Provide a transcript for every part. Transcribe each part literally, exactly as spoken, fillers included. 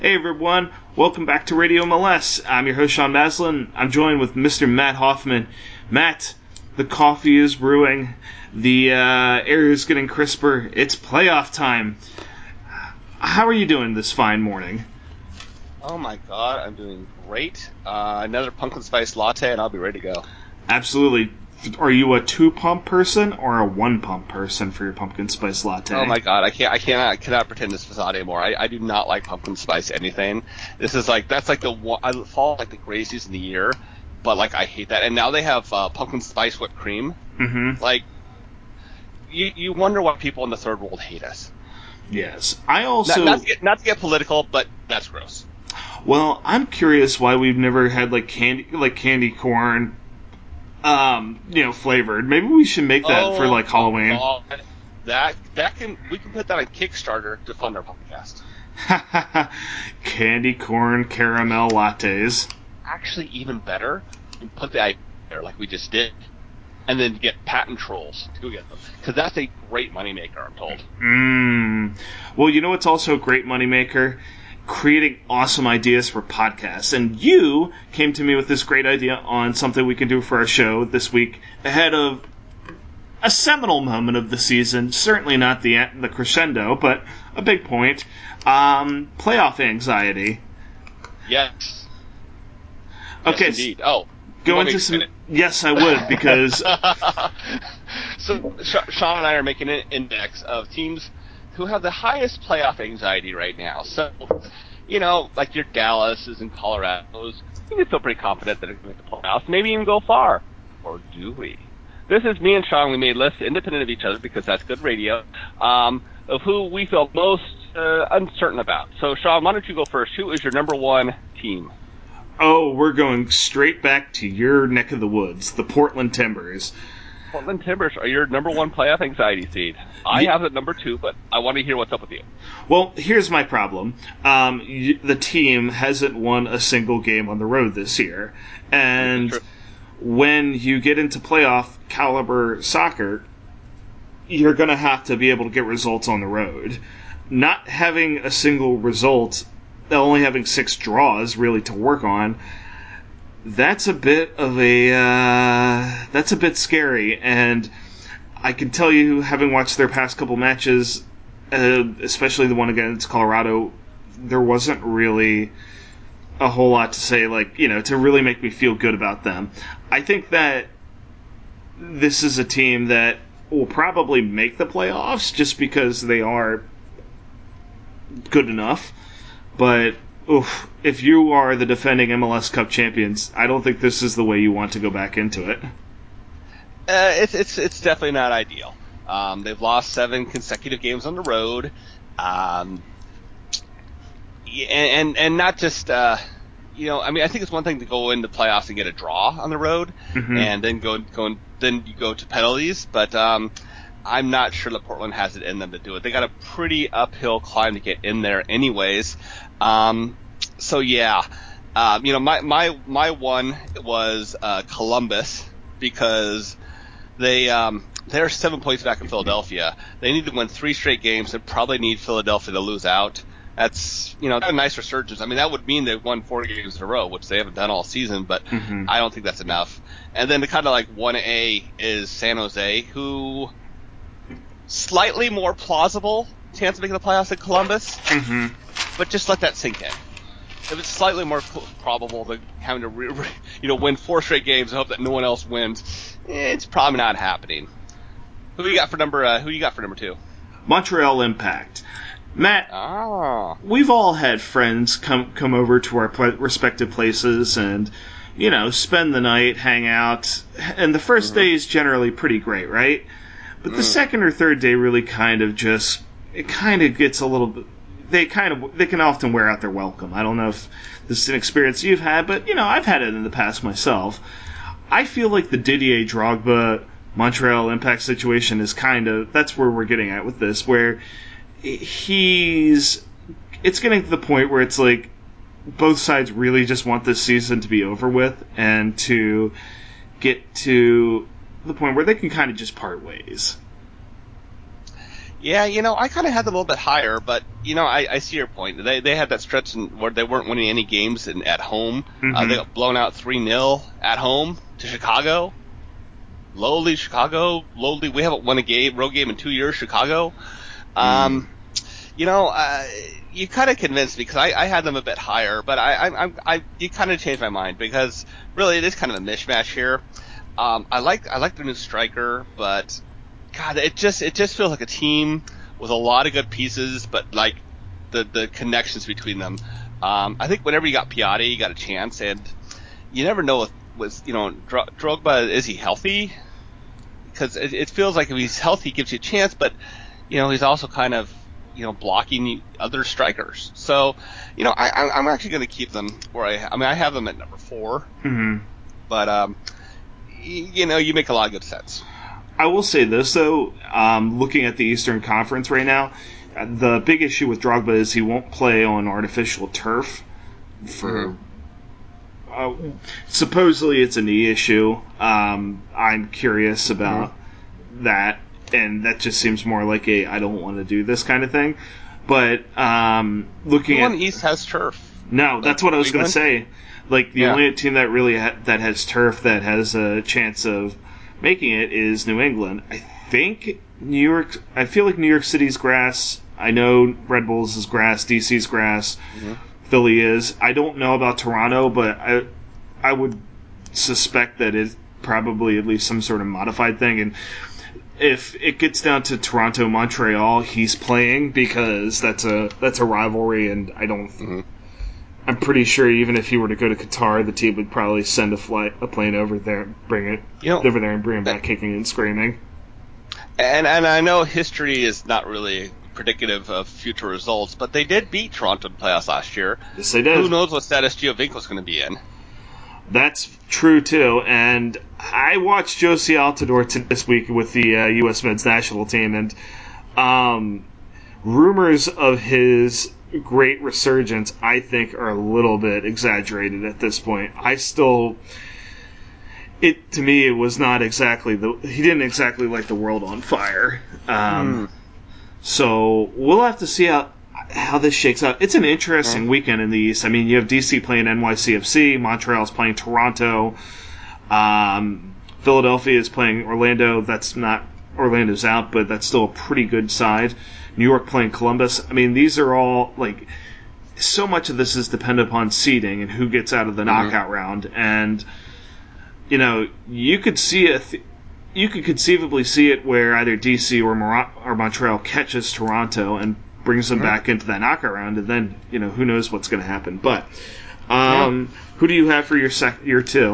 Hey everyone, welcome back to Radio M L S. I'm your host Sean Maslin. I'm joined with Mister Matt Hoffman. Matt, the coffee is brewing, the uh, air is getting crisper, it's playoff time. How are you doing this fine morning? Oh my god, I'm doing great. Uh, another pumpkin spice latte and I'll be ready to go. Absolutely. Are you a two-pump person or a one-pump person for your pumpkin spice latte? Oh my god, I can't, I cannot, I cannot pretend this facade anymore. I, I do not like pumpkin spice anything. This is like, that's like the one, I fall like the greatest season of the year, but like I hate that. And now they have uh, pumpkin spice whipped cream. Mm-hmm. Like, you you wonder why people in the third world hate us. Yes. I also... Not, not, to get, not to get political, but that's gross. Well, I'm curious why we've never had like candy, like candy corn, um, you know, flavored. Maybe we should make that Oh for like Halloween. God. That that can we can put that on Kickstarter to fund our podcast. Candy corn caramel lattes. Actually, even better, you put the idea there like we just did, and then get patent trolls to go get them because that's a great moneymaker. I'm told. Mmm. Well, you know what's also a great moneymaker? Creating awesome ideas for podcasts. And you came to me with this great idea on something we can do for our show this week ahead of a seminal moment of the season. Certainly not the the crescendo, but a big point. Um, playoff anxiety. Yes. Okay. Yes, indeed. Oh, go into some. Yes, I would because. So Sean and I are making an index of teams who have the highest playoff anxiety right now. So, you know, like your Dallases and Colorados, you can feel pretty confident that they're going to make the playoffs, maybe even go far. Or do we? This is me and Sean. We made lists independent of each other because that's good radio, um, of who we feel most uh, uncertain about. So, Sean, why don't you go first? Who is your number one team? Oh, we're going straight back to your neck of the woods, the Portland Timbers. Portland Timbers are your number one playoff anxiety seed. I have it number two, but I want to hear what's up with you. Well, here's my problem. Um, y- the team hasn't won a single game on the road this year. And when you get into playoff caliber soccer, you're going to have to be able to get results on the road. Not having a single result, only having six draws really to work on, that's a bit of a uh, that's a bit scary, and I can tell you, having watched their past couple matches, uh, especially the one against Colorado, there wasn't really a whole lot to say, like, you know, to really make me feel good about them. I think that this is a team that will probably make the playoffs just because they are good enough, but oof, if you are the defending M L S Cup champions, I don't think this is the way you want to go back into it. Uh, it's it's it's definitely not ideal. Um, they've lost seven consecutive games on the road, um, and, and and not just uh, you know. I mean, I think it's one thing to go into playoffs and get a draw on the road, Mm-hmm. and then go go and then you go to penalties. But um, I'm not sure that Portland has it in them to do it. They got a pretty uphill climb to get in there, anyways. Um, so yeah, um, you know, my my my one was uh, Columbus because. They um, they're seven points back in Philadelphia. They need to win three straight games and probably need Philadelphia to lose out. That's you know a nice resurgence. I mean that would mean they've won four games in a row, which they haven't done all season. But mm-hmm. I don't think that's enough. And then the kind of like one A is San Jose, who slightly more plausible chance of making the playoffs than Columbus. Mm-hmm. But just let that sink in. If it's slightly more cl- probable than having to re- re- you know win four straight games and hope that no one else wins, it's probably not happening. Who you got for number? Uh, who you got for number two? Montreal Impact. Matt, ah. we've all had friends come come over to our pl- respective places and, you know, spend the night, hang out, and the first Mm-hmm. day is generally pretty great, right? But the Mm. second or third day really kind of just, it kind of gets a little bit, they kind of, they can often wear out their welcome. I don't know if this is an experience you've had, but, you know, I've had it in the past myself. I feel like the Didier Drogba Montreal Impact situation is kind of, that's where we're getting at with this, where he's, it's getting to the point where it's like, both sides really just want this season to be over with and to get to the point where they can kind of just part ways. Yeah, you know, I kind of had them a little bit higher, but you know, I, I see your point. They they had that stretch in, where they weren't winning any games in, at home. Mm-hmm. Uh, they got blown out three nil at home to Chicago. Lowly Chicago, lowly. We haven't won a game, road game in two years. Chicago. Um, mm. You know, uh, you kind of convinced me because I, I had them a bit higher, but I I I, I you kind of changed my mind because really it is kind of a mishmash here. Um, I like I like their new striker, but God, it just it just feels like a team with a lot of good pieces, but like the the connections between them. Um, I think whenever you got Piatti, you got a chance, and you never know with, with you know Drogba, is he healthy? Because it, it feels like if he's healthy, he gives you a chance, but you know he's also kind of you know blocking other strikers. So you know I, I'm actually going to keep them where I I mean I have them at number four, mm-hmm. but um, you know you make a lot of good sense. I will say this, though, um, looking at the Eastern Conference right now, the big issue with Drogba is he won't play on artificial turf for... Mm-hmm. Uh, supposedly it's a knee issue. Um, I'm curious about mm-hmm. that, and that just seems more like a I don't want to do this kind of thing. But um, looking no at... one East has turf. No, like, that's what I was going to say. Like, the yeah. only team that really ha- that has turf that has a chance of making it is New England. I think New York... I feel like New York City's grass. I know Red Bulls is grass. D C's grass. Mm-hmm. Philly is. I don't know about Toronto, but I I would suspect that it's probably at least some sort of modified thing. And if it gets down to Toronto-Montreal, he's playing because that's a that's a rivalry, and I don't... Mm-hmm. I'm pretty sure even if he were to go to Qatar, the team would probably send a flight, a plane over there, bring it you know, over there, and bring him back kicking and screaming. And and I know history is not really predicative of future results, but they did beat Toronto in the playoffs last year. Yes, they did. Who knows what status Giovinco's going to be in? That's true too. And I watched Josie Altidore t- this week with the uh, U S men's national team, and um, rumors of his great resurgence, I think, are a little bit exaggerated at this point. I still, it to me, it was not exactly the he didn't exactly light the world on fire. Um, mm. So we'll have to see how how this shakes out. It's an interesting yeah. weekend in the East. I mean, you have D C playing N Y C F C, Montreal's playing Toronto, um, Philadelphia is playing Orlando. That's not Orlando's out, but that's still a pretty good side. New York playing Columbus. I mean, these are all, like, so much of this is dependent upon seeding and who gets out of the mm-hmm. knockout round. And, you know, you could see it, th- you could conceivably see it where either D C or, Mar- or Montreal catches Toronto and brings them mm-hmm. back into that knockout round, and then, you know, who knows what's going to happen. But, um, yeah. who do you have for your sec- your two?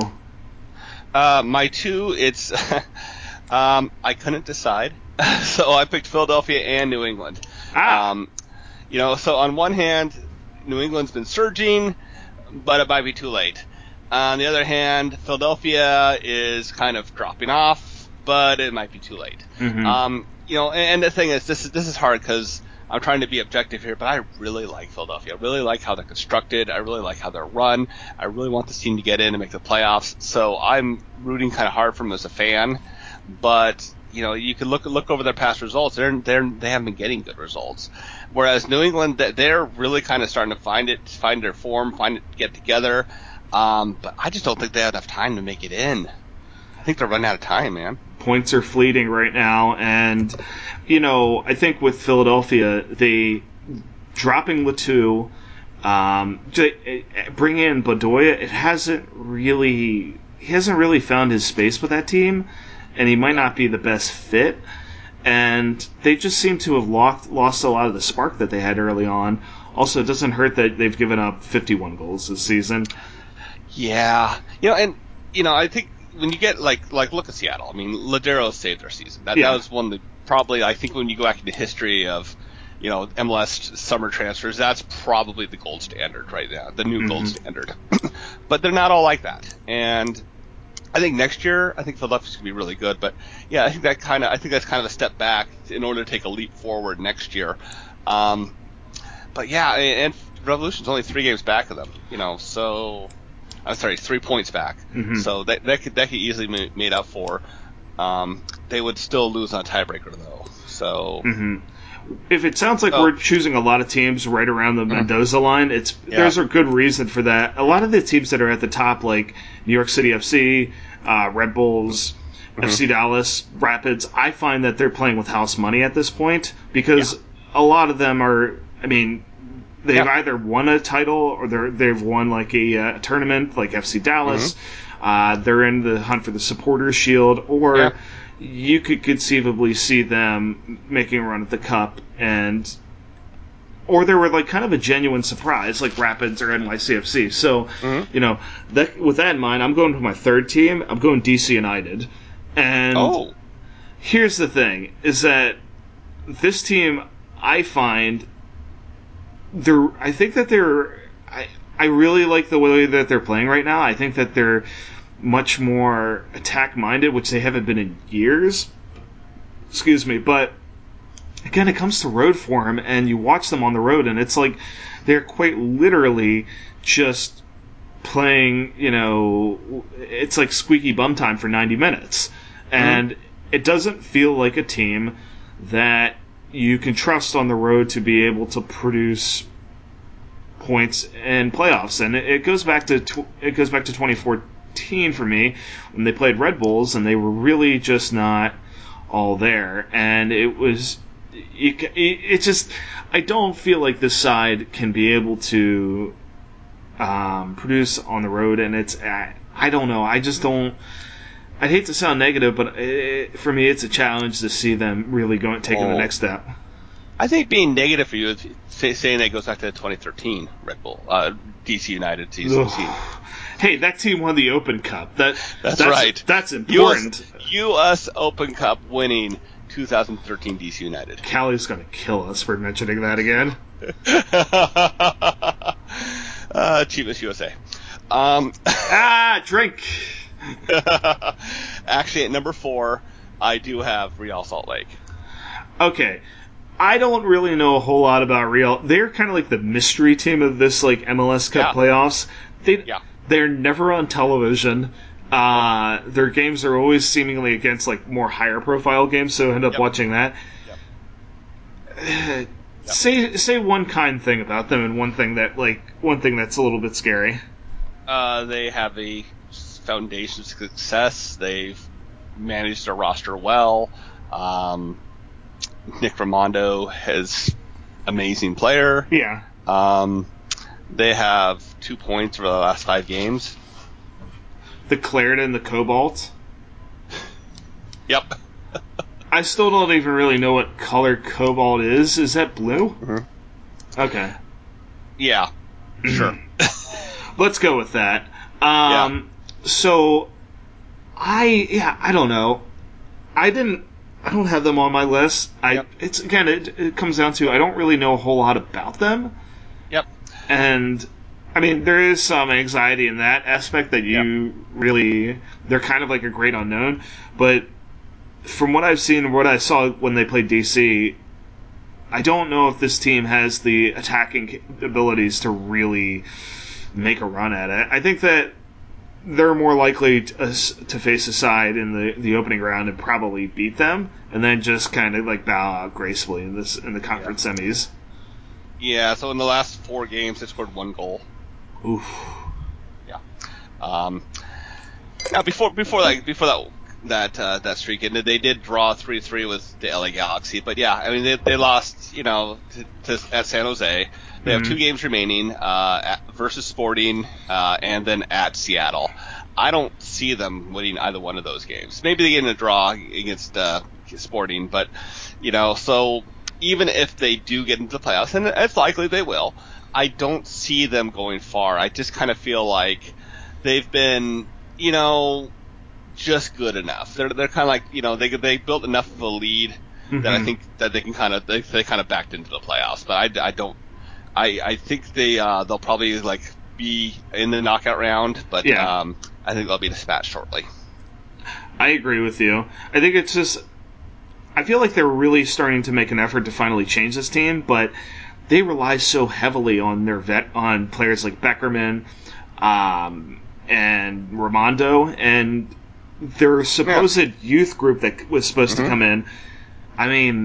Uh, my two, it's, um, I couldn't decide. So I picked Philadelphia and New England. Ah. Um, you know, so on one hand, New England's been surging, but it might be too late. On the other hand, Philadelphia is kind of dropping off, but it might be too late. Mm-hmm. Um, you know, and, and the thing is, this is this is hard because I'm trying to be objective here, but I really like Philadelphia. I really like how they're constructed. I really like how they're run. I really want this team to get in and make the playoffs. So I'm rooting kind of hard for them as a fan, but you know, you can look look over their past results. They're they're they haven't been getting good results. Whereas New England, they're really kind of starting to find it, find their form, find it, get together. Um, but I just don't think they have enough time to make it in. I think they're running out of time, man. Points are fleeting right now, and you know, I think with Philadelphia, they dropping Letou, um, bring in Bedoya. It hasn't really he hasn't really found his space with that team. And he might not be the best fit. And they just seem to have lost, lost a lot of the spark that they had early on. Also, it doesn't hurt that they've given up fifty-one goals this season. Yeah. You know, and, you know, I think when you get, like, like look at Seattle. I mean, Ladero saved their season. That, yeah. that was one of the, probably, I think when you go back into history of, you know, M L S summer transfers, that's probably the gold standard right now, the new mm-hmm. gold standard. But they're not all like that. And I think next year, I think Philadelphia's gonna be really good, but yeah, I think that kind of, I think that's kind of a step back in order to take a leap forward next year. Um, but yeah, and Revolution's only three games back of them, you know, so I'm sorry, three points back. Mm-hmm. So that that could that could easily be made up for. Um, they would still lose on a tiebreaker though. So. Mm-hmm. If it sounds like oh. we're choosing a lot of teams right around the Mendoza line, it's yeah. there's a good reason for that. A lot of the teams that are at the top, like New York City F C, uh, Red Bulls, mm-hmm. F C Dallas, Rapids, I find that they're playing with house money at this point because yeah. a lot of them are, I mean, they've yeah. either won a title or they're, they've won like a uh, tournament, like F C Dallas. Mm-hmm. Uh, they're in the hunt for the Supporters Shield, or yeah. you could conceivably see them making a run at the Cup, and or they were like kind of a genuine surprise, like Rapids or N Y C F C. So, mm-hmm. you know, that, with that in mind, I'm going to my third team. I'm going D C United, and oh. here's the thing: is that this team, I find, they're. I think that they're. I I really like the way that they're playing right now. I think that they're much more attack-minded, which they haven't been in years. Excuse me, but again, it comes to road form, and you watch them on the road, and it's like they're quite literally just playing, you know, it's like squeaky bum time for ninety minutes. And mm-hmm. it doesn't feel like a team that you can trust on the road to be able to produce points in playoffs. And it, it goes back to tw- it goes back to twenty fourteen for me when they played Red Bulls, and they were really just not all there. And it was it, it, it just I don't feel like this side can be able to um, produce on the road, and it's I, I don't know. I just don't. I'd hate to sound negative, but it, for me, it's a challenge to see them really going taking oh. the next step. I think being negative for you is say, saying that goes back to the twenty thirteen Red Bull, uh, D C United season. Hey, that team won the Open Cup. That that's, that's right. That's important. U S, U S Open Cup winning two thousand thirteen D C United. Callie's gonna kill us for mentioning that again. uh, Chivas U S A. Um, ah, drink. Actually, at number four, I do have Real Salt Lake. Okay. I don't really know a whole lot about Real. They're kind of like the mystery team of this like M L S Cup yeah. playoffs. They yeah. they're never on television. Uh, their games are always seemingly against like more higher profile games, so I end up yep. watching that. Yep. Uh, yep. Say say one kind thing about them, and one thing that like one thing that's a little bit scary. Uh, they have a foundation of success. They've managed their roster well. Um, Nick Raimondo is amazing player. Yeah. Um, they have two points for the last five games. The Claret and the Cobalt. Yep. I still don't even really know what color Cobalt is. Is that blue? Mm-hmm. Okay. Yeah. Sure. Let's go with that. Um, yeah. So, I yeah I don't know. I didn't. I don't have them on my list. I yep. it's again it, it comes down to I don't really know a whole lot about them. Yep. And I mean there is some anxiety in that aspect that you yep. really they're kind of like a great unknown. But from what I've seen and what I saw when they played D C, I don't know if this team has the attacking abilities to really make a run at it. I think that they're more likely to, uh, to face a side in the, the opening round and probably beat them, and then just kind of like bow out gracefully in this in the conference yeah. semis. Yeah. So in the last four games, they scored one goal. Oof. Yeah. Um. Now before before that before that that uh, that streak ended, they did draw three three with the L A Galaxy, but yeah, I mean they they lost you know to, to, at San Jose. They have mm-hmm. two games remaining uh, at, versus Sporting uh, and then at Seattle. I don't see them winning either one of those games. Maybe they get in a draw against uh, Sporting, but you know, so even if they do get into the playoffs, and it's likely they will, I don't see them going far. I just kind of feel like they've been, you know, just good enough. They're they're kind of like you know they they built enough of a lead mm-hmm. that I think that they can kind of they they kind of backed into the playoffs. But I, I don't. I, I think they uh, they'll probably like be in the knockout round, but yeah. um, I think they'll be dispatched shortly. I agree with you. I think it's just I feel like they're really starting to make an effort to finally change this team, but they rely so heavily on their vet on players like Beckerman um, and Raimondo, and their supposed yeah. youth group that was supposed mm-hmm. to come in. I mean,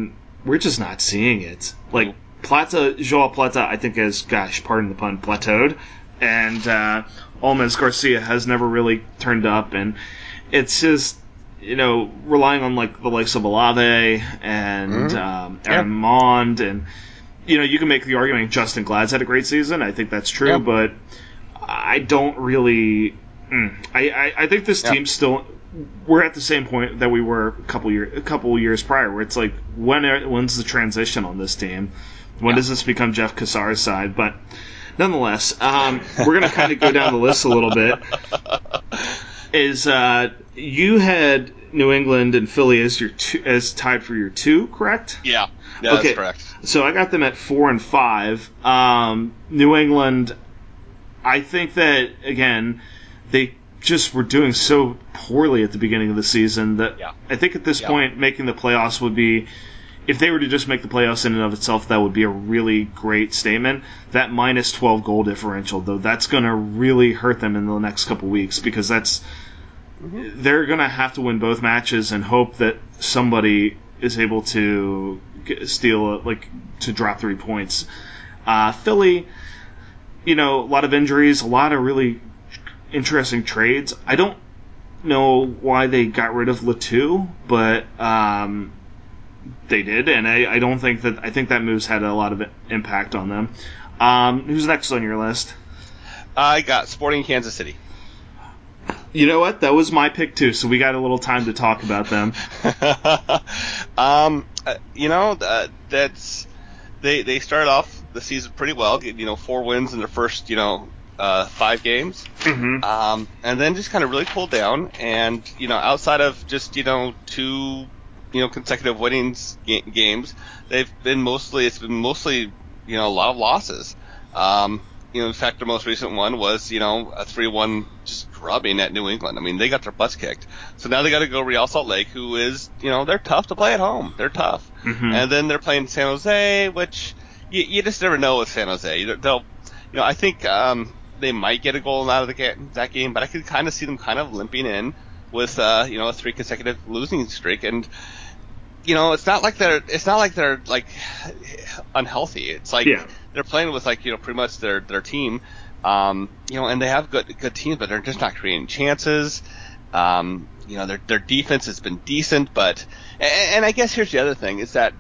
we're just not seeing it. Like, Plata, Joao Plata, I think has, gosh, pardon the pun, plateaued. And uh, Almes Garcia has never really turned up. And it's just, you know, relying on, like, the likes of Olave and mm-hmm. um, Armand. Yep. And, you know, you can make the argument Justin Glad's had a great season. I think that's true. Yep. But I don't really... Mm, I, I, I think this yep. team's still... We're at the same point that we were a couple year, a couple years prior, where it's like, when are, when's the transition on this team? When yeah. does this become Jeff Cassar's side? But nonetheless, um, we're going to kind of go down the list a little bit. Is uh, you had New England and Philly as your two, as tied for your two, correct? Yeah, yeah, okay. That's correct. So I got them at four and five. Um, New England, I think that again they. just were doing so poorly at the beginning of the season that yeah. I think at this yeah. point making the playoffs would be, if they were to just make the playoffs in and of itself, that would be a really great statement. That minus twelve goal differential, though, that's going to really hurt them in the next couple weeks because that's mm-hmm. they're going to have to win both matches and hope that somebody is able to get, steal, like, to drop three points. Uh, Philly, you know, a lot of injuries, a lot of really interesting trades. I don't know why they got rid of Letou, but um, they did, and I, I don't think that I think that move's had a lot of impact on them. Um, who's next on your list? I got Sporting Kansas City. You know what? That was my pick too, so we got a little time to talk about them. um, uh, you know, uh, that's they they started off the season pretty well. You know, four wins in their first, you know. Uh, five games, mm-hmm. um, and then just kind of really cooled down. And you know, outside of just you know two, you know, consecutive winnings ga- games, they've been mostly it's been mostly you know a lot of losses. Um, you know, in fact, the most recent one was you know a three one just drubbing at New England. I mean, they got their butts kicked. So now they got to go Real Salt Lake, who is you know they're tough to play at home. They're tough, mm-hmm. and then they're playing San Jose, which you, you just never know with San Jose. They'll, you know, I think. Um, They might get a goal out of the ga- that game, but I could kind of see them kind of limping in with, uh, you know, a three consecutive losing streak. And, you know, it's not like they're, it's not like they're like unhealthy. It's like yeah. they're playing with like, you know, pretty much their, their team. Um, you know, and they have good, good teams, but they're just not creating chances. Um, you know, their, their defense has been decent, but, and, and I guess here's the other thing is that,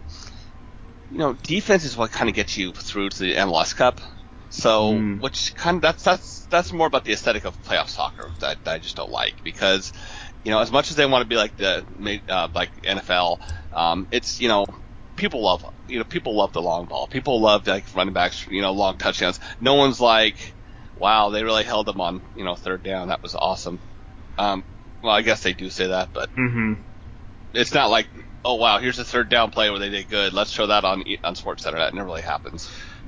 you know, defense is what kind of gets you through to the M L S Cup. So, mm. which kind of that's that's that's more about the aesthetic of playoff soccer that, that I just don't like because, you know, as much as they want to be like the uh, like N F L, um, it's you know, people love you know people love the long ball. People love like running backs, you know, long touchdowns. No one's like, wow, they really held them on you know third down. That was awesome. Um, well, I guess they do say that, but mm-hmm. it's not like, oh wow, here's a third down play where they did good. Let's show that on on SportsCenter. That never really happens.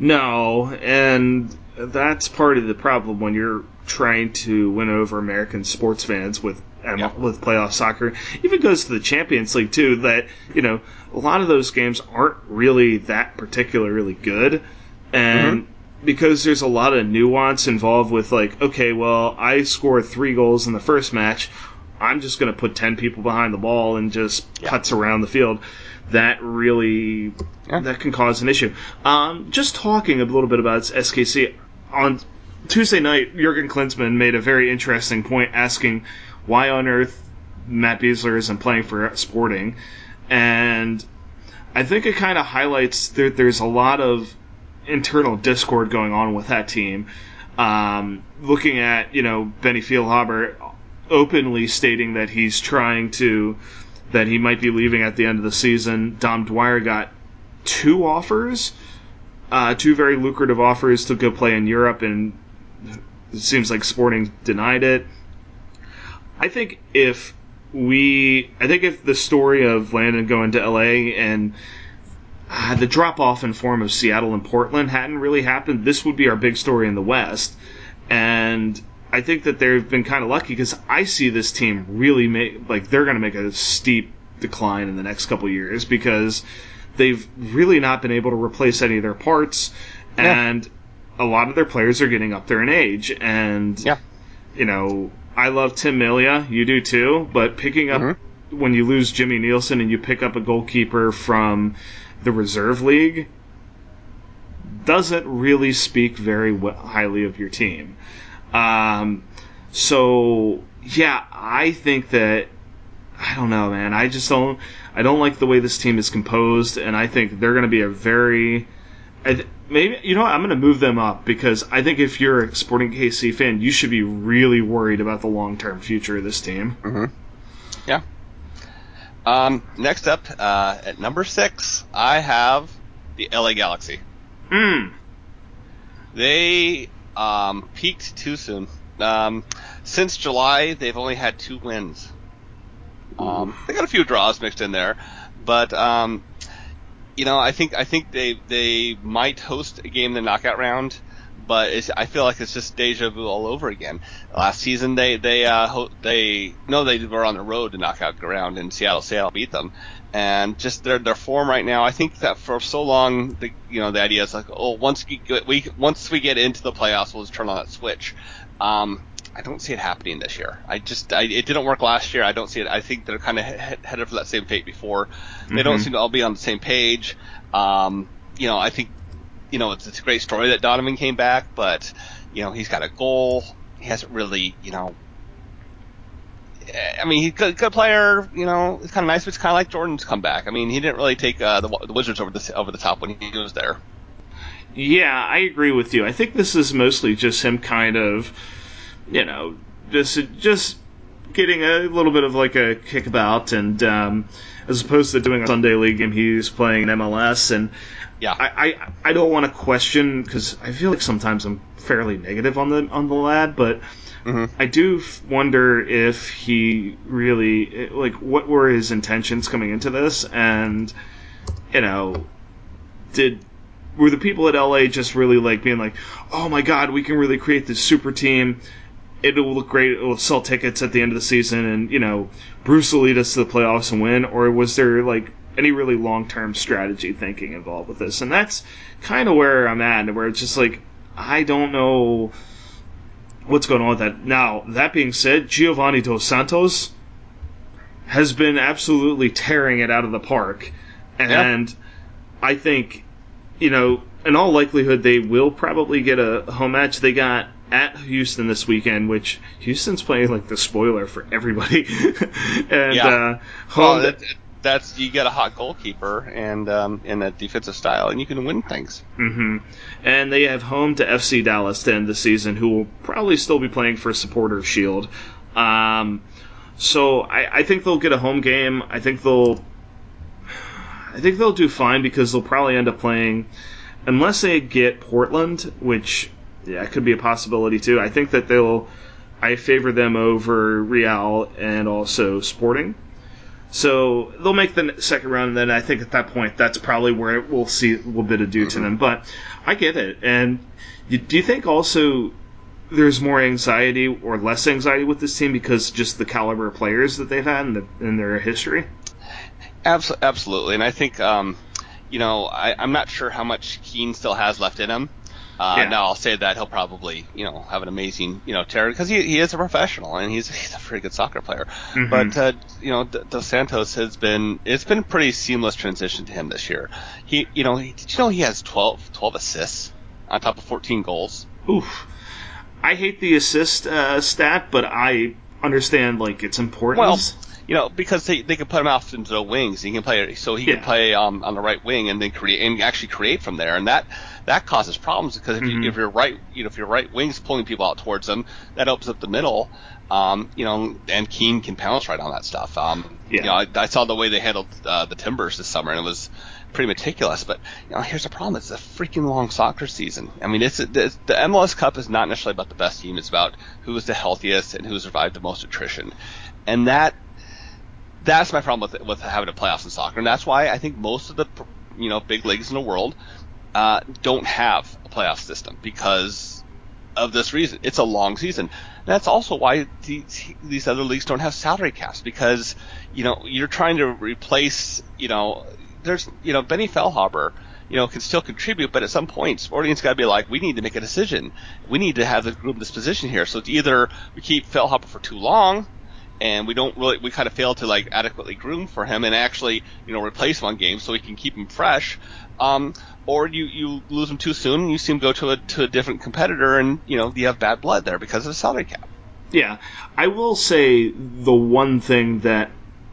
No, and that's part of the problem when you're trying to win over American sports fans with yeah. with playoff soccer. Even goes to the Champions League too. That you know, a lot of those games aren't really that particularly good, and mm-hmm. because there's a lot of nuance involved with like, okay, well, I scored three goals in the first match. I'm just going to put ten people behind the ball and just yeah. putts around the field. That really yeah. that can cause an issue. Um, just talking a little bit about S K C on Tuesday night, Jurgen Klinsmann made a very interesting point, asking why on earth Matt Besler isn't playing for Sporting, and I think it kind of highlights that there's a lot of internal discord going on with that team. Um, looking at you know Benny Feilhaber openly stating that he's trying to. That he might be leaving at the end of the season. Dom Dwyer got two offers, uh, two very lucrative offers to go play in Europe, and it seems like Sporting denied it. I think if we, I think if the story of Landon going to L A and uh, the drop-off in form of Seattle and Portland hadn't really happened, this would be our big story in the West. And I think that they've been kind of lucky because I see this team really make, like, they're going to make a steep decline in the next couple of years because they've really not been able to replace any of their parts, yeah. and a lot of their players are getting up there in age. And, yeah. you know, I love Tim Melia, you do too, but picking up, mm-hmm. when you lose Jimmy Nielsen and you pick up a goalkeeper from the reserve league doesn't really speak very highly of your team. Um, so yeah, I think that I don't know, man. I just don't. I don't like the way this team is composed, and I think they're going to be a very. I, maybe you know what, I'm going to move them up because I think if you're a Sporting K C fan, you should be really worried about the long term future of this team. Mm-hmm. Yeah. Um, next up, uh, at number six, I have the L A Galaxy. Hmm. They um, peaked too soon. Um, since July, they've only had two wins. Um, they got a few draws mixed in there, but um, you know, I think I think they they might host a game in the knockout round, but it's, I feel like it's just deja vu all over again. Last season they they uh, ho- they no they were on the road to knockout round, and Seattle Seattle beat them, and just their their form right now. I think that for so long, the you know the idea is like, oh, once we get, we once we get into the playoffs, we'll just turn on that switch. Um, I don't see it happening this year. I just, I, it didn't work last year. I don't see it. I think they're kind of he- headed for that same fate before. They Mm-hmm. don't seem to all be on the same page. Um, you know, I think, you know, it's, it's a great story that Donovan came back, but, you know, he's got a goal. He hasn't really, you know, I mean, he's a good, good player, you know, it's kind of nice, but it's kind of like Jordan's comeback. I mean, he didn't really take uh, the, the Wizards over the, over the top when he was there. Yeah, I agree with you. I think this is mostly just him kind of, you know, just just getting a little bit of like a kickabout, and um, as opposed to doing a Sunday league game, he's playing an M L S, and Yeah, I I, I don't want to question because I feel like sometimes I'm fairly negative on the on the lad, but mm-hmm. I do wonder if he really like what were his intentions coming into this, and you know, did. Were the people at L A just really like being like, oh my god, we can really create this super team. It will look great. It will sell tickets at the end of the season, and you know, Bruce will lead us to the playoffs and win. Or was there like any really long term strategy thinking involved with this? And that's kind of where I'm at, where it's just like I don't know what's going on with that. Now that being said, Giovanni Dos Santos has been absolutely tearing it out of the park, and yeah. I think. You know, in all likelihood, they will probably get a home match. They got at Houston this weekend, which Houston's playing like the spoiler for everybody. and Yeah. uh, Well, home. that, that's you get a hot goalkeeper and um, in a defensive style, and you can win things. Mm-hmm. And they have home to F C Dallas to end the season, who will probably still be playing for Supporters Shield. Um, so I, I think they'll get a home game. I think they'll. I think they'll do fine because they'll probably end up playing, unless they get Portland, which yeah could be a possibility too. I think that they'll. I favor them over Real and also Sporting. So they'll make the second round, and then I think at that point that's probably where we'll see a little bit of due to them. But I get it. And do you think also there's more anxiety or less anxiety with this team because just the caliber of players that they've had in, the, in their history? Absolutely, and I think um, you know I, I'm not sure how much Keane still has left in him. Uh, Yeah. Now I'll say that he'll probably you know have an amazing you know terror because he he is a professional and he's he's a pretty good soccer player. Mm-hmm. But uh, you know D- Dos Santos has been it's been a pretty seamless transition to him this year. He you know he, did you know he has twelve, twelve assists on top of fourteen goals? Oof. I hate the assist uh, stat, but I understand like its Well, importance. you know, because they they can put him off into the wings. He can play, so he can Yeah. play um, on the right wing and then create and actually create from there, and that that causes problems because if you Mm-hmm. if your right you know if your right wing's pulling people out towards them, that opens up the middle. Um, you know, and Keane can pounce right on that stuff. Um, Yeah. you know, I, I saw the way they handled uh, the Timbers this summer, and it was pretty meticulous. But you know, here's the problem: it's a freaking long soccer season. I mean, it's, it's the M L S Cup is not necessarily about the best team; it's about who is the healthiest and who survived the most attrition, and that. That's my problem with with having a playoffs in soccer, and that's why I think most of the you know big leagues in the world uh, don't have a playoff system because of this reason. It's a long season. And that's also why these, these other leagues don't have salary caps because you know you're trying to replace you know there's you know Benny Feilhaber you know can still contribute, but at some point Sporting's got to be like we need to make a decision. We need to have the group this position here. So it's either we keep Feilhaber for too long and we don't really we kind of fail to like adequately groom for him and actually you know replace him on games so we can keep him fresh. Um, or you, you lose him too soon and you see him go to a to a different competitor and you know you have bad blood there because of the salary cap. Yeah, I will say the one thing that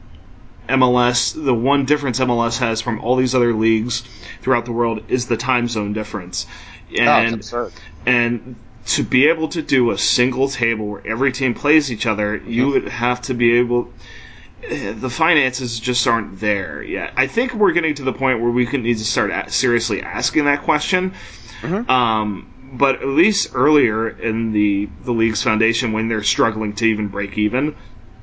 M L S, the one difference M L S has from all these other leagues throughout the world is the time zone difference. And, oh, it's absurd. And to be able to do a single table where every team plays each other, mm-hmm. you would have to be able... The finances just aren't there yet. I think we're getting to the point where we can need to start seriously asking that question. Mm-hmm. Um, but at least earlier in the, the league's foundation, when they're struggling to even break even,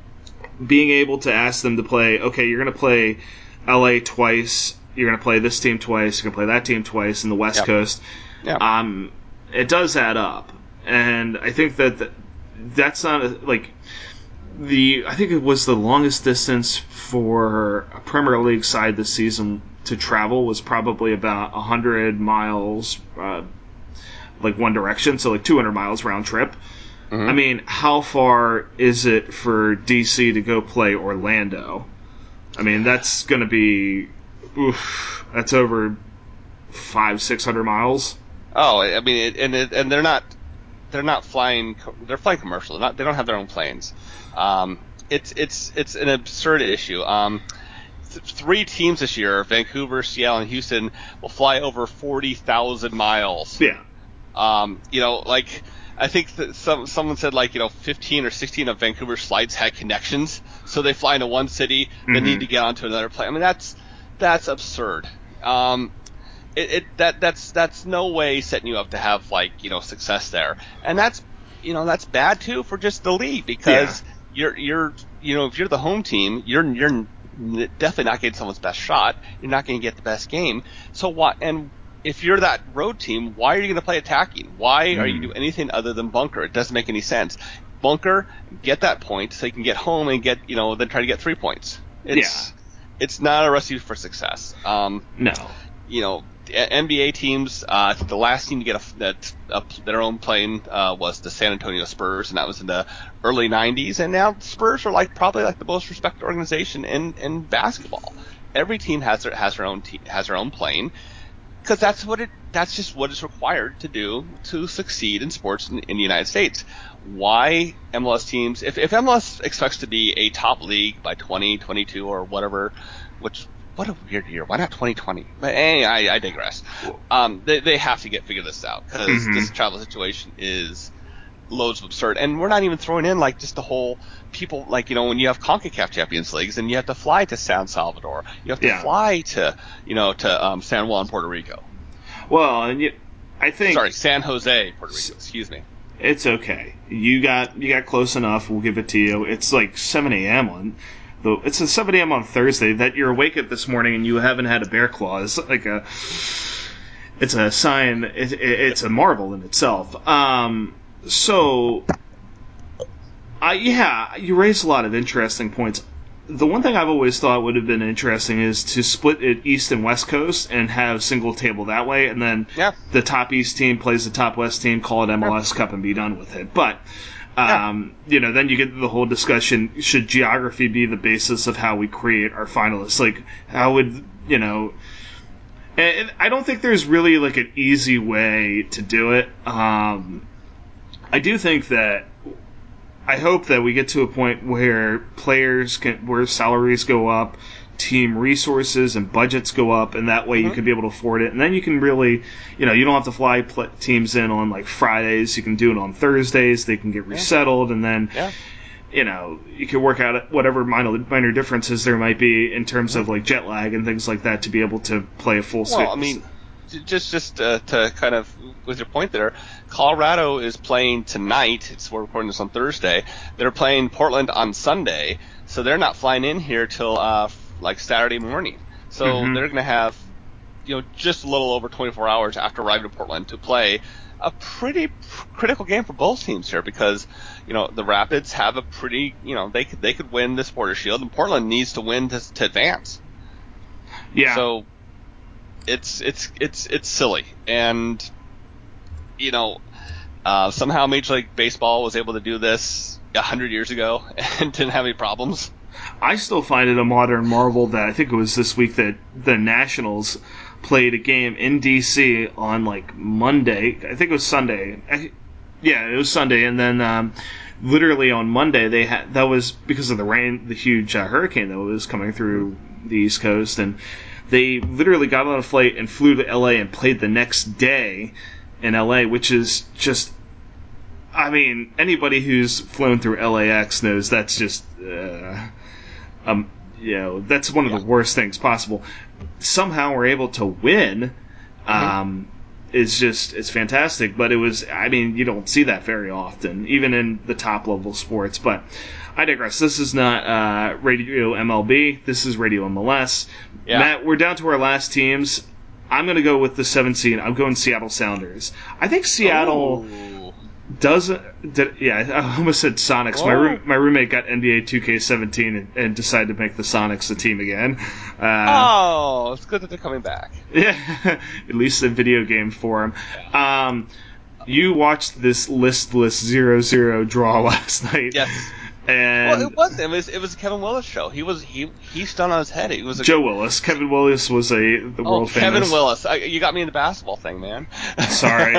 being able to ask them to play, okay, you're going to play L A twice, you're going to play this team twice, you're going to play that team twice in the West yep. Coast. Yep. Um, it does add up. And I think that the, that's not, a, like... The I think it was the longest distance for a Premier League side this season to travel was probably about one hundred miles, uh, like one direction, so like two hundred miles round trip. Mm-hmm. I mean, how far is it for D C to go play Orlando? I mean, that's going to be, oof, that's over five, six hundred miles. Oh, I mean, it, and it, and they're not. They're not flying. They're flying commercial. They're not, they don't have their own planes. Um, it's it's it's an absurd issue. Um, th- three teams this year, Vancouver, Seattle, and Houston, will fly over forty thousand miles. Yeah. Um, you know, like I think that some someone said like you know fifteen or sixteen of Vancouver's flights had connections, so they fly into one city, mm-hmm. then need to get onto another plane. I mean, that's that's absurd. Um, It, it that that's that's no way setting you up to have like you know success there, and that's you know that's bad too for just the league because yeah. you're you're you know if you're the home team you're you're definitely not getting someone's best shot, you're not going to get the best game. So what? And if you're that road team, why are you going to play attacking? Why mm. are you doing anything other than bunker? It doesn't make any sense. Bunker, get that point so you can get home and get you know then try to get three points. It's, yeah, it's not a recipe for success. Um, no, you know. N B A teams, uh, I think the last team to get a, that, a, their own plane uh, was the San Antonio Spurs, and that was in the early nineties. And now the Spurs are like probably like the most respected organization in, in basketball. Every team has their has their own te- has their own plane because that's what it that's just what is required to do to succeed in sports in, in the United States. Why M L S teams? If if M L S expects to be a top league by twenty twenty-two or whatever, which what a weird year. Why not twenty twenty? But hey, I, I digress. Um, they they have to get figure this out because mm-hmm. this travel situation is loads of absurd, and we're not even throwing in like just the whole people like you know when you have CONCACAF Champions Leagues and you have to fly to San Salvador, you have to yeah. fly to you know to um, San Juan, Puerto Rico. Well, and you, I think sorry, San Jose, Puerto Rico. Excuse me. It's okay. You got you got close enough. We'll give it to you. It's like seven a.m. on. Though it's a seven a.m. on Thursday that you're awake at this morning and you haven't had a bear claw. It's like a, it's a sign. It, it, it's a marvel in itself. Um, so, I yeah, you raised a lot of interesting points. The one thing I've always thought would have been interesting is to split it East and West Coast and have single table that way, and then yeah. the top East team plays the top West team, call it M L S yeah. Cup, and be done with it. But. Um, yeah. You know, then you get the whole discussion, should geography be the basis of how we create our finalists? Like, how would, you know... And I don't think there's really, like, an easy way to do it. Um, I do think that... I hope that we get to a point where players can... where salaries go up, team resources and budgets go up, and that way mm-hmm. you can be able to afford it. And then you can really, you know, you don't have to fly pl- teams in on like Fridays. You can do it on Thursdays. They can get resettled, yeah. and then, yeah. you know, you can work out whatever minor minor differences there might be in terms mm-hmm. of like jet lag and things like that to be able to play a full schedule. Well, I mean, just just uh, to kind of with your point there, Colorado is playing tonight. It's we're recording this on Thursday. They're playing Portland on Sunday, so they're not flying in here till uh, like Saturday morning. So mm-hmm. they're going to have, you know, just a little over twenty-four hours after arriving to Portland to play a pretty critical game for both teams here because, you know, the Rapids have a pretty, you know, they could they could win the Supporters Shield, and Portland needs to win to, to advance. Yeah. So it's it's it's it's silly, and you know, Uh, somehow Major League Baseball was able to do this a hundred years ago and didn't have any problems. I still find it a modern marvel that I think it was this week that the Nationals played a game in D C on like Monday. I think it was Sunday. I, yeah, it was Sunday, and then um, literally on Monday they had that was because of the rain, the huge uh, hurricane that was coming through the East Coast, and they literally got on a flight and flew to L A and played the next day in L A, which is just. I mean, anybody who's flown through L A X knows that's just. Uh, Um, you know, that's one of yeah. the worst things possible. Somehow we're able to win. Um, mm-hmm. It's just, it's fantastic. But it was, I mean, you don't see that very often, even in the top level sports. But I digress. This is not uh, Radio M L B. This is Radio M L S. Yeah. Matt, we're down to our last teams. I'm going to go with the seven seed. I'm going Seattle Sounders. I think Seattle. Ooh. Doesn't did, yeah? I almost said Sonics. Whoa. My room, my roommate got N B A two K seventeen and, and decided to make the Sonics the team again. Uh, oh, it's good that they're coming back. Yeah, at least a video game for him. Yeah. Um, you watched this listless zero zero draw last night. Yes. And well, it wasn't. It was it was a Kevin Willis show. He was he he stunned on his head. It was a, Joe Willis. Kevin Willis was a the oh, world Kevin famous. Willis. I, you got me in the basketball thing, man. Sorry.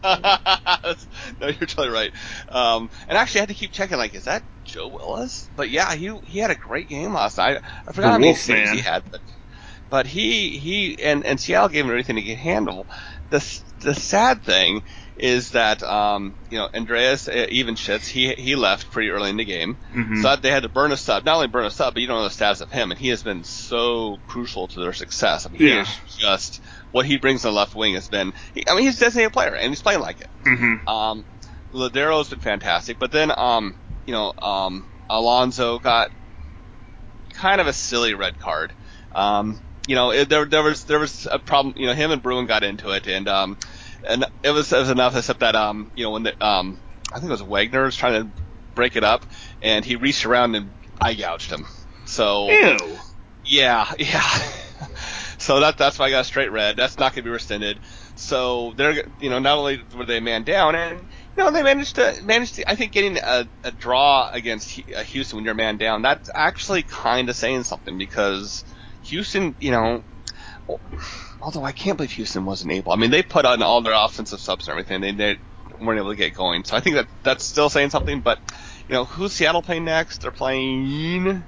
No, you're totally right. Um, and actually, I had to keep checking. Like, is that Joe Willis? But yeah, he he had a great game last night. I forgot the how many Wolf saves man. he had, but but he he and and Seattle gave him everything he could handle. The the sad thing is that um, you know Andreas Evenshitz, he he left pretty early in the game, mm-hmm. so they had to burn a sub. Not only burn a sub, but you don't know the status of him, and he has been so crucial to their success. I mean, yeah. he is just what he brings on the left wing has been. He, I mean, he's a designated player, and he's playing like it. Mm-hmm. Um, Ladero's been fantastic, but then um, you know um, Alonso got kind of a silly red card. Um, you know, it, there there was there was a problem. You know, him and Bruin got into it, and um. And it was, it was enough, except that, um, you know, when the, um, I think it was Wagner was trying to break it up, and he reached around and eye gouged him. So, ew. Yeah, yeah. So that that's why I got a straight red. That's not going to be rescinded. So they're, you know, not only were they man down, and you know they managed to managed to. I think getting a, a draw against Houston when you're man down, that's actually kind of saying something because Houston, you know. Although I can't believe Houston wasn't able. I mean, they put on all their offensive subs and everything. They, they weren't able to get going. So I think that that's still saying something. But, you know, who's Seattle playing next? They're playing.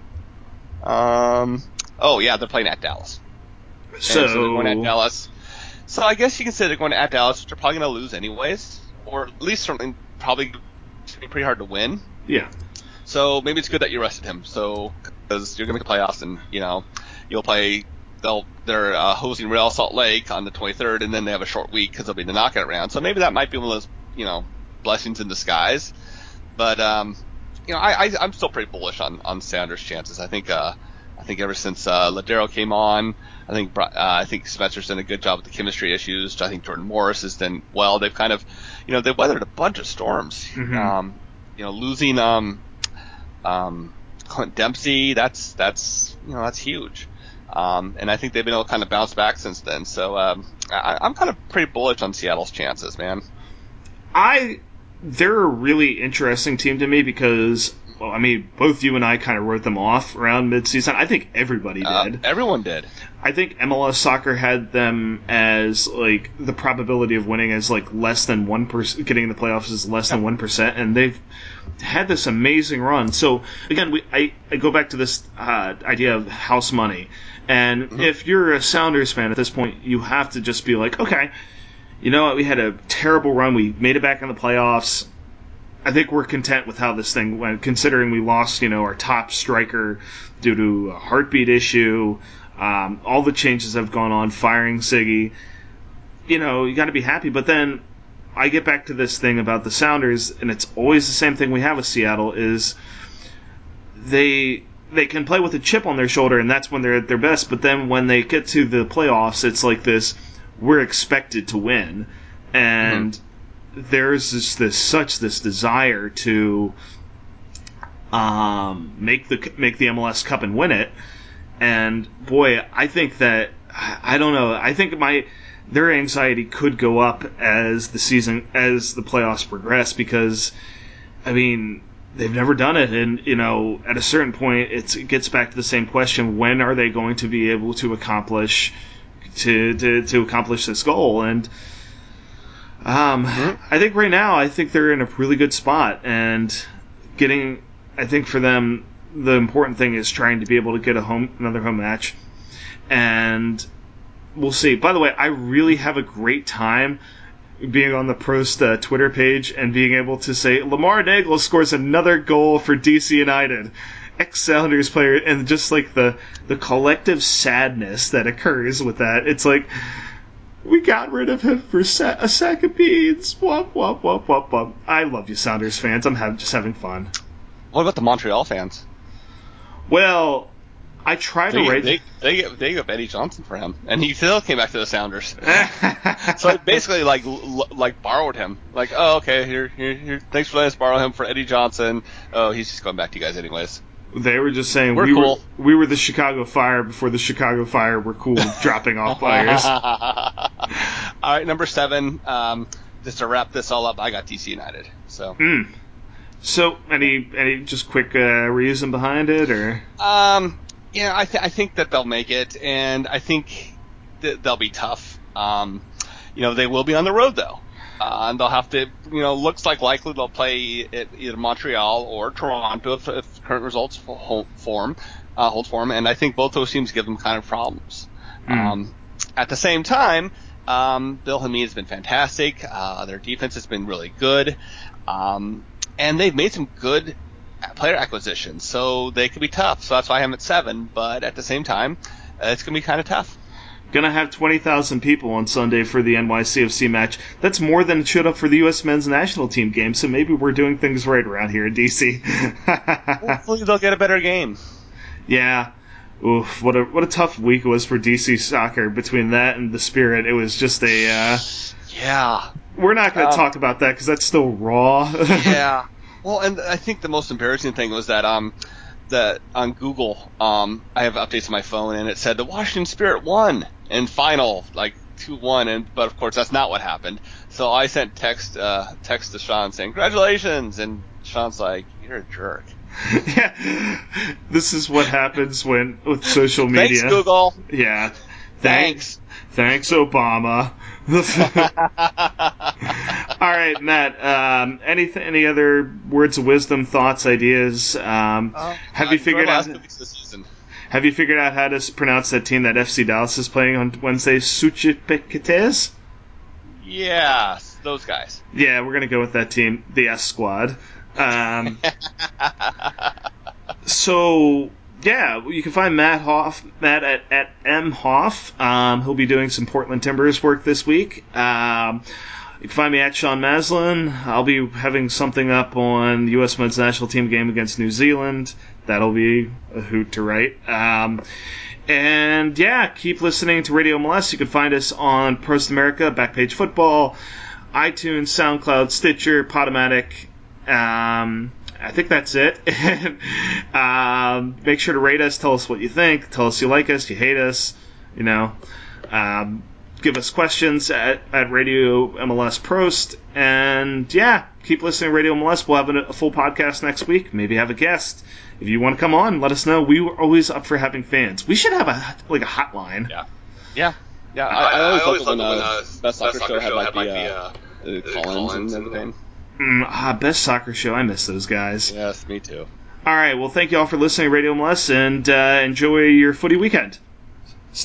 Um. Oh, yeah, they're playing at Dallas. So, so they're going at Dallas. So I guess you can say they're going at Dallas, which they're probably going to lose anyways. Or at least certainly probably going to be pretty hard to win. Yeah. So maybe it's good that you rested him. So, because you're going to make the playoffs and, you know, you'll play. They'll, they're uh, hosting Real Salt Lake on the twenty-third, and then they have a short week because they'll be in the knockout round. So maybe that might be one of those, you know, blessings in disguise. But um, you know, I, I I'm still pretty bullish on on Sanders' chances. I think uh, I think ever since uh, Ladero came on, I think uh, I think Spencer's done a good job with the chemistry issues. I think Jordan Morris has done well. They've kind of, you know, they've weathered a bunch of storms. Mm-hmm. Um, you know, losing um um Clint Dempsey, that's that's you know that's huge. Um, and I think they've been able to kind of bounce back since then. So um, I, I'm kind of pretty bullish on Seattle's chances, man. I they're a really interesting team to me because, well, I mean, both you and I kind of wrote them off around midseason. I think everybody did. Uh, everyone did. I think M L S Soccer had them as, like, the probability of winning as, like, less than one percent, getting in the playoffs is less than one percent, and they've had this amazing run. So, again, we I, I go back to this uh, idea of house money. And mm-hmm. if you're a Sounders fan at this point, you have to just be like, okay, you know what, we had a terrible run. We made it back in the playoffs. I think we're content with how this thing went, considering we lost, you know, our top striker due to a heartbeat issue. Um, all the changes have gone on, firing Siggy. You know, you got to be happy. But then I get back to this thing about the Sounders, and it's always the same thing we have with Seattle, is they they can play with a chip on their shoulder, and that's when they're at their best. But then when they get to the playoffs, it's like this, we're expected to win. And mm-hmm. there's this, this such this desire to um, make the make the M L S Cup and win it. And boy, I think that I don't know. I think my their anxiety could go up as the season, as the playoffs progress, because, I mean, they've never done it, and, you know, at a certain point, it's, it gets back to the same question: when are they going to be able to accomplish to to, to accomplish this goal? And um, mm-hmm. I think right now, I think they're in a really good spot, and getting, I think for them, the important thing is trying to be able to get a home, another home match, and we'll see. By the way, I really have a great time being on the Prost uh, Twitter page and being able to say Lamar Nagel scores another goal for D C United, ex-Sounders player, and just like the the collective sadness that occurs with that. It's like, we got rid of him for sa- a sack of beans. Womp womp womp womp womp. I love you, Sounders fans. I'm have, just having fun. What about the Montreal fans? Well, I try to they, rate. They they get they got Eddie Johnson for him, and he still came back to the Sounders. So it basically like like borrowed him. Like, oh, okay, here here here. Thanks for letting us borrow him for Eddie Johnson. Oh, he's just going back to you guys anyways. They were just saying we're we cool. were we were the Chicago Fire before the Chicago Fire were cool with dropping off players. All right, number seven. Um, just to wrap this all up, I got D C United. So. Mm. So any any just quick uh, reason behind it, or? Um. Yeah, I, th- I think that they'll make it, and I think that they'll be tough. Um, you know, they will be on the road, though. Uh, and they'll have to, you know, looks like likely they'll play at either Montreal or Toronto if, if current results hold form, uh, hold form. And I think both those teams give them kind of problems. Mm. Um, at the same time, um, Bill Hamid has been fantastic. Uh, their defense has been really good. Um, and they've made some good player acquisition, so they could be tough. So that's why I have them at seven. But at the same time, uh, it's going to be kind of tough. Gonna have twenty thousand people on Sunday for the N Y C F C match. That's more than it showed up for the U S men's national team game, so maybe we're doing things right around here in D C. Hopefully they'll get a better game. Yeah. Oof, what a what a tough week it was for D C soccer. Between that and the Spirit, it was just a... Uh, yeah. We're not going to um, talk about that because that's still raw. Yeah. Well, and I think the most embarrassing thing was that um that on Google um I have updates on my phone, and it said the Washington Spirit won in final like two one, and but of course that's not what happened. So I sent text uh text to Sean saying congratulations, and Sean's like, you're a jerk. Yeah, this is what happens when with social media. Thanks, Google. Yeah, thanks. Thanks, Obama. All right, Matt. Um, any any other words of wisdom, thoughts, ideas? Um, uh, have you figured out? This season. Have you figured out how to pronounce that team that F C Dallas is playing on Wednesday? Suchipecates? Yeah, those guys. Yeah, we're gonna go with that team, the S Squad. Um, so. Yeah, you can find Matt Hoff, Matt at, at M Hoff. Um, he'll be doing some Portland Timbers work this week. Um, you can find me at Sean Maslin. I'll be having something up on the U S men's national team game against New Zealand. That'll be a hoot to write. Um, and yeah, keep listening to Radio M L S. You can find us on Prost America, Backpage Football, iTunes, SoundCloud, Stitcher, Podomatic. Um, I think that's it. um, make sure to rate us. Tell us what you think. Tell us you like us, you hate us. You know, um, give us questions at, at Radio M L S Prost. And yeah, keep listening to Radio M L S. We'll have a, a full podcast next week. Maybe have a guest. If you want to come on, let us know. We were always up for having fans. We should have a like a hotline. Yeah, yeah, yeah. I, I always, I always loved it when, when uh, Best Soccer, Show had like, like the uh, uh, call-ins and everything. Mm, ah, Best Soccer Show. I miss those guys. Yes, me too. All right. Well, thank you all for listening to Radio M L S, and uh, enjoy your footy weekend.